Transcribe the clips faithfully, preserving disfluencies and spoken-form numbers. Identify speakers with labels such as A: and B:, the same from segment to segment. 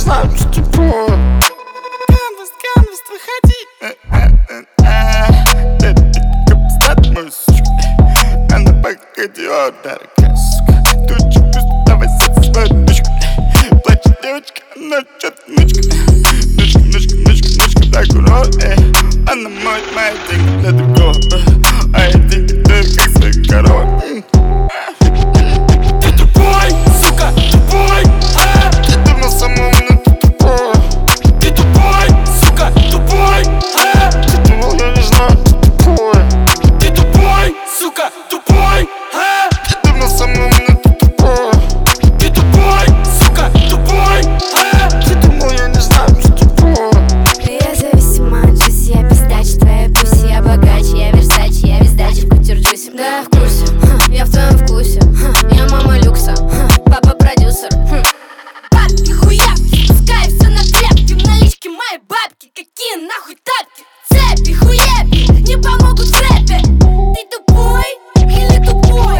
A: знаю, что тупое.
B: Canvas, canvas, выходи.
A: Капстат мой, сучка. Она погоди, удар, сука. Тучи, пусть давай сядь свою дочку. Плачет девочка, она чё-то ночка. Ночка, ночка, ночка, ночка, так урод, эй. Она моет мои деньги для другого, а я деньги даю, как свои коровы.
B: Ты тупой, сука, тупой, а?
A: Ты думал самому, но ты тупой.
B: Ты тупой, сука, тупой, а?
A: Ты думал, я не знаю, ты тупой.
B: Ты тупой, сука, тупой, а?
A: Ты думал самому, но ты тупой.
B: Ты тупой, сука, тупой, а?
A: Ты думал, я не знаю, ты тупой.
C: Я зависима от жизни, я пиздач, твоя пусть я богач, я версач, я вездач, в кутер джуси. Да, я в курсе, ха, я в твоем вкусе, ха, я мама люкса, ха, папа продюсер, хм. Бабки, хуявки, спускаю все на тряпки, в наличке мои бабки, какие нахуй тапки? Цепи, хуепи, не помогут в рэпе. Ты тупой или тупой?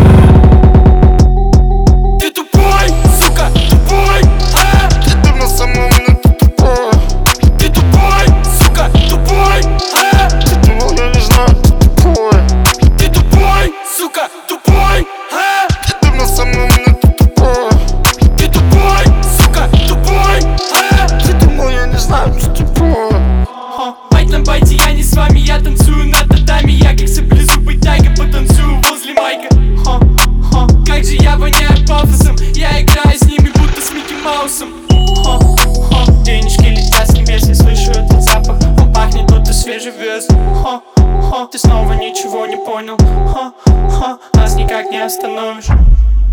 B: Ты тупой, сука, тупой, а?
A: Ты думал самому, но ты тупой.
B: Ты тупой, сука, тупой, а?
A: Ты думал, я не знаю, ты тупой.
B: Ты тупой, сука, тупой, а?
A: Ты думал самому, но ты тупой.
B: Ты тупой, сука, тупой, а?
A: Ты думал, я не знаю, ты тупой.
B: Байт на байте, я не с вами, я танцую на татами. Я как саблезубый тайга, потанцую возле майка. Ха, ха. Как же я воняю пафосом, я играю с ними, будто с Микки Маусом. Ха, ха. Денежки летят с небес, я слышу этот запах. Он пахнет, будто свежий вес. Ха, ха. Ты снова ничего не понял. Ха, ха. Нас никак не остановишь.